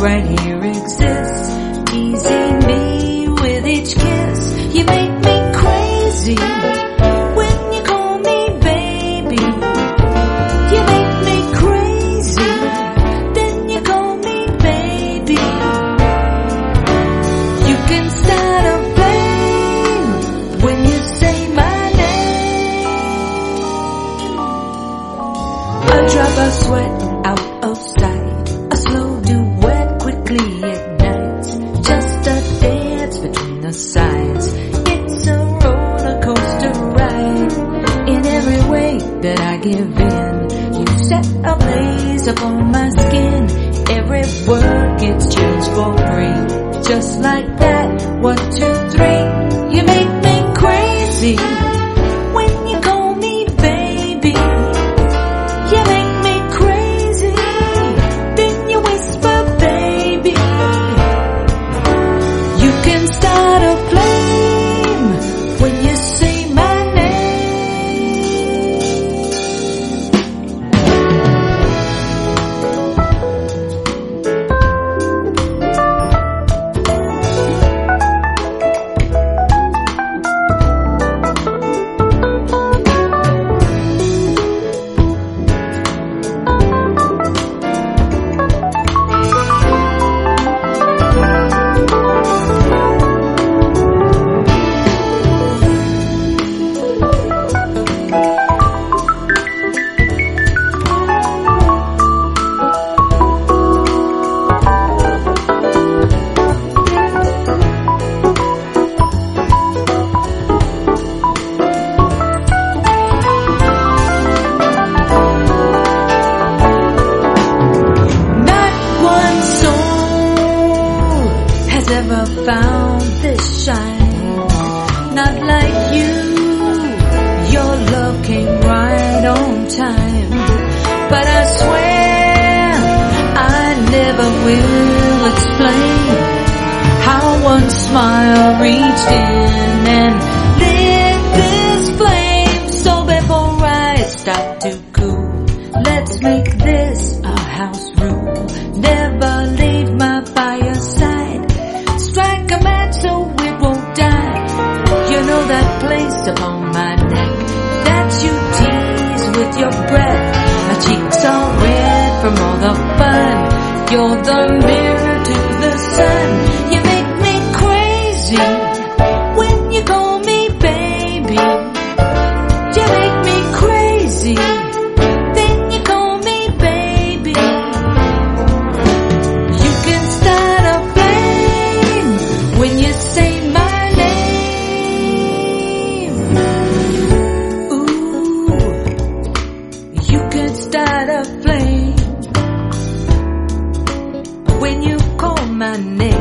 right here exists. Easing me with each kiss. You make me crazy when you call me baby. You make me crazy, then you call me baby. You can start a flame when you say my name. A drop of sweat out of sight, a slow duet quickly ignites. Just a dance between the sides. It's a roller coaster ride. In every way that I give in, you set a blaze upon my skin. Every word gets changed for free. Just like that, 1, 2, 3. You make me crazy when you call me baby. You make me crazy, then you whisper baby. You can start a flame when you say my name. Ever found this shine, not like you. Your love came right on time, but I swear I never will explain how one smile reached in and lit this flame. So before I start to cool, let's make this a house rule. Never leave my fireside. Strike a match so it won't die. You know that place upon my neck that you tease with your breath. My cheeks are red from all the fun. You're the mirror to the sun. You make me crazy when you call me baby. You make me crazy, then you call me baby. You can start a flame when you say my name. Ooh, you can start a flame when you call my name.